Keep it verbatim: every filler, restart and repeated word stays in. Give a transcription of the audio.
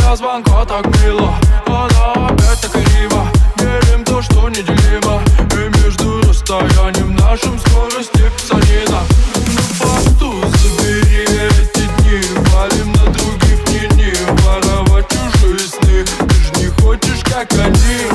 для звонка так мило. Она опять так криво, мерим то, что неделимо. И между расстоянием нашим скорости писанина. На посту забери эти дни, валим на других, не не воровать чужие сны. Ты ж не хочешь, как они.